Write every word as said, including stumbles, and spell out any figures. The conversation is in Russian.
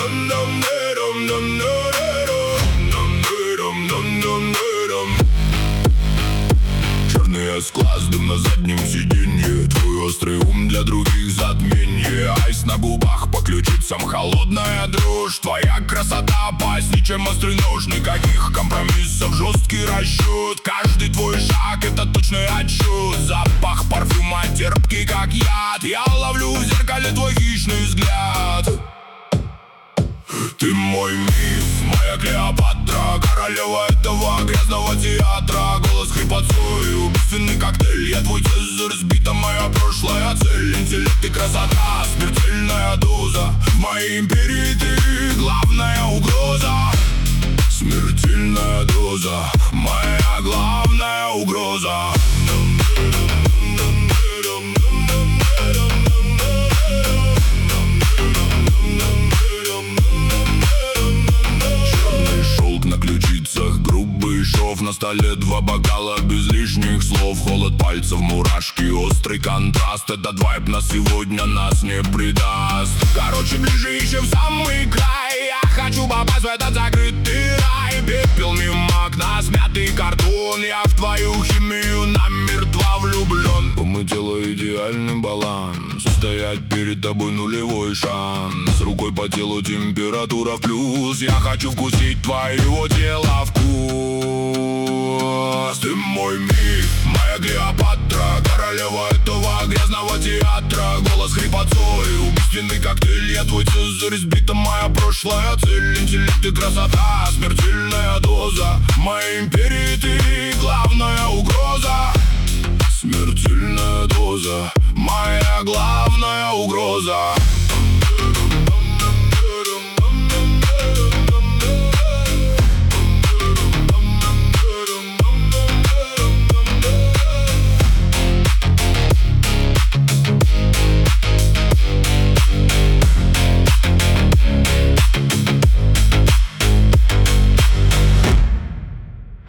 Черный с дым на заднем сиденье, твой острый ум для других затменье. Айс на губах, по ключицам холодная дрожь. Твоя красота опаснее, чем острый нож. Никаких компромиссов, жесткий расчет. Каждый твой шаг — это точный отчет. Запах парфюма терпкий, как яд. Я ловлю в зеркале твой хищный взгляд. Ты мой миф, моя Клеопатра, королева этого грязного театра. Голос хрипотцой, убийственный коктейль. Я твой Цезарь, сбита моя прошлая цель. Интеллект и красота, смертельная доза. В моей империи ты главная угроза. Смертельная доза, моя главная угроза. На столе два бокала без лишних слов. Холод пальцев, мурашки, острый контраст. Этот вайб на сегодня нас не предаст. Короче, ближе ищем самый край. Я хочу попасть в этот закрытый рай. Пепел мимо окна, смятый картон. Я в твою химию намертво влюблен. Мы тело идеальный баланс. Стоять перед тобой нулевой шанс. Рукой по телу температура в плюс. Я хочу вкусить твоего тела вкус. Ты мой миф, моя Клеопатра, королева этого грязного театра. Голос хрипотцой, убийственный коктейль. Я твой Цезарь, сбита моя прошлая цель. Интеллект и красота, смертельная доза. В моей империи ты главная угроза.